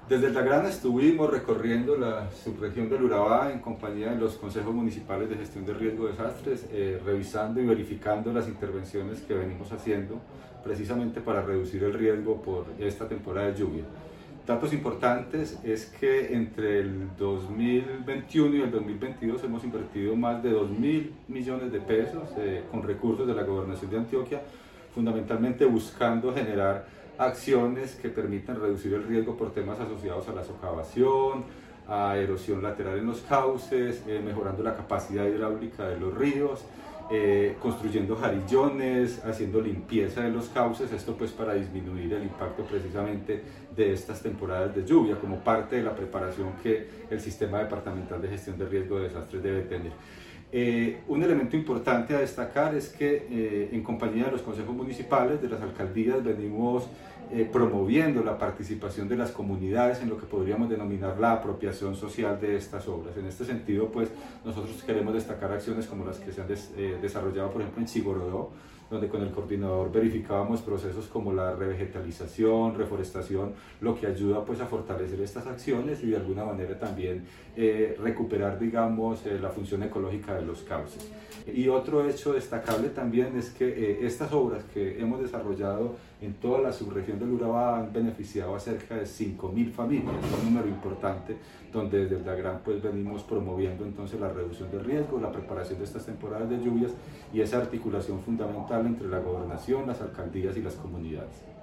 Desde el Dagrán estuvimos recorriendo la subregión del Urabá en compañía de los consejos municipales de gestión de riesgo de desastres, revisando y verificando las intervenciones que venimos haciendo precisamente para reducir el riesgo por esta temporada de lluvia. Datos importantes es que entre el 2021 y el 2022 hemos invertido más de 2.000 millones de pesos con recursos de la Gobernación de Antioquia, fundamentalmente buscando generar acciones que permitan reducir el riesgo por temas asociados a la socavación, a erosión lateral en los cauces, mejorando la capacidad hidráulica de los ríos, construyendo jarillones, haciendo limpieza de los cauces, esto pues para disminuir el impacto precisamente de estas temporadas de lluvia como parte de la preparación que el Sistema Departamental de Gestión de Riesgo de Desastres debe tener. Un elemento importante a destacar es que en compañía de los consejos municipales, de las alcaldías, venimos promoviendo la participación de las comunidades en lo que podríamos denominar la apropiación social de estas obras. En este sentido, pues nosotros queremos destacar acciones como las que se han desarrollado, por ejemplo, en Chigorodó, donde con el coordinador verificábamos procesos como la revegetalización, reforestación, lo que ayuda pues a fortalecer estas acciones y de alguna manera también recuperar, digamos, la función ecológica de los cauces. Y otro hecho destacable también es que estas obras que hemos desarrollado en toda la subregión del Urabá han beneficiado a cerca de 5.000 familias, un número importante, donde desde el Dagrán pues venimos promoviendo entonces la reducción de riesgo, la preparación de estas temporadas de lluvias y esa articulación fundamental entre la gobernación, las alcaldías y las comunidades.